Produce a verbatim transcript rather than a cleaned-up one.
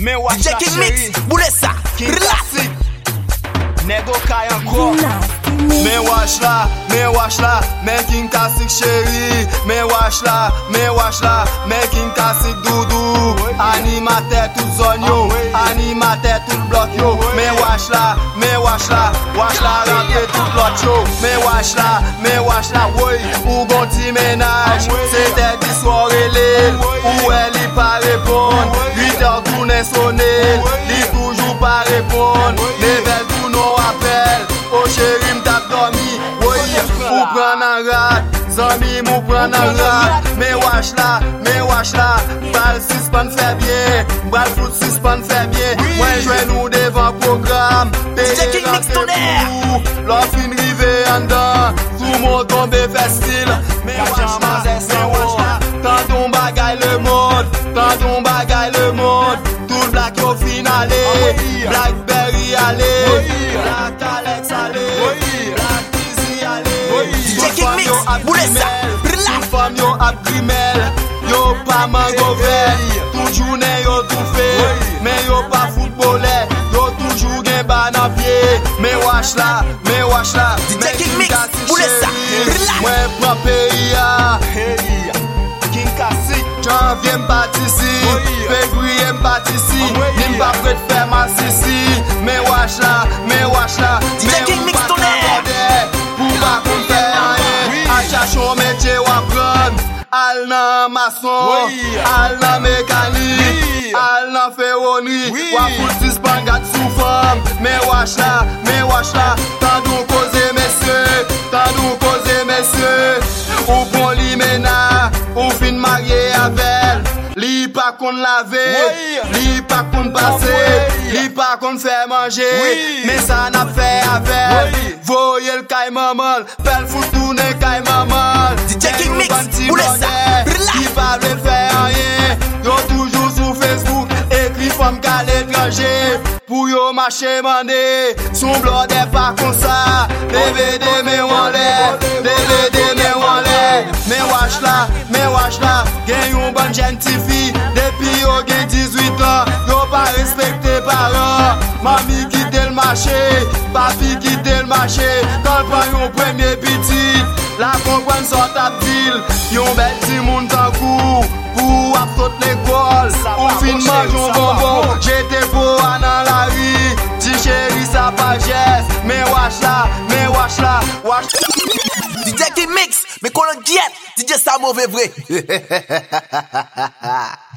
Men watch D J King Mix, boule ça, relax. Nego kay anko. Men wash la, men wash la, men King Classic chéri. Men wash la, men wash la, men King Classic doudou. Animateur tout zone yo, animateur tout bloc yo. Men wash la, men wash la, wash la rentre tout bloc yo. Men wash la, men wash la, woy, ou gon ti ménage. C'était di soirée l'île, ou elle y pas répondre. huit heures tourner sonner, li toujours pas répondre. Les belles tout non appel, oh chéri m'tap dormi, woy, ou pran an rat. Zami mou pran an rat. Men wash la, men wash la, bal suspend fait bien, bal foot suspend fait bien. Mwen jwen nou devan program, D J King Mix tonnerre. L'on fin rive an dan, tout moun tombe festil. Men wash la, men wash la, tant ton bagay le monde, tant ton bagay le monde. Tout black yo fin ale, Blackberry ale, Black Alex ale, Black Easy ale. D J King Mix, boule ça, relax. Tout femme yo ap grimel, yo pa mango vert. Tout journée yo tout fait, mais yo pa footballeur. Yo toujours gen ban an pied. Men wash la, men wash la, D J King Mix, boule ça, relax. Mwen pran peyi ya, King Classic. janvier m'bati si, février m'bati si, ni m'pa prêt faire ma sisi. Men wash la, men wash la, D J King Mix tonnerre. pour pas qu'on fait rien. A chachon métier ou apprendre, al nan maçon, al nan mécanique, al nan ferronnerie, ou a fout suspend gat sous forme. Men wash la, men wash la, tant nous causer messieurs, tant nous causer messieurs. Ou bon li mena, ou fin marié avec. Li pa kon lave, li pa kon passe, li pa kon fè manger, mais ça n'a fait avec. Voye l kay maman, pel fout tourne kay maman. D J King Mix, boule ça, relax. Li pa vle fè rien, yo toujours sur Facebook, écrit femme kal étranger. Pour yo marché mandé, son blog est pas comme ça. D V D mais on l'est, D V D mais on l'est. Mais wash la, mais wash la, gen yon bonne gentille fille. Depuis yo gen dix-huit ans, yo pas respecté parents. Mami quitte le marché, papi quitte le marché. Quand le prend yon premier petit, la comprenne sort à ville. Yon bel ti moun tan kou, pour ap saute l'école. Ou fin mange yon bonbon, j'étais pour dans la rue. Dis chéri sa pa geste, mais wash la, mais wash la, wash. D J King Mix, mais qu'on le guette, D J ça mauvais vrai.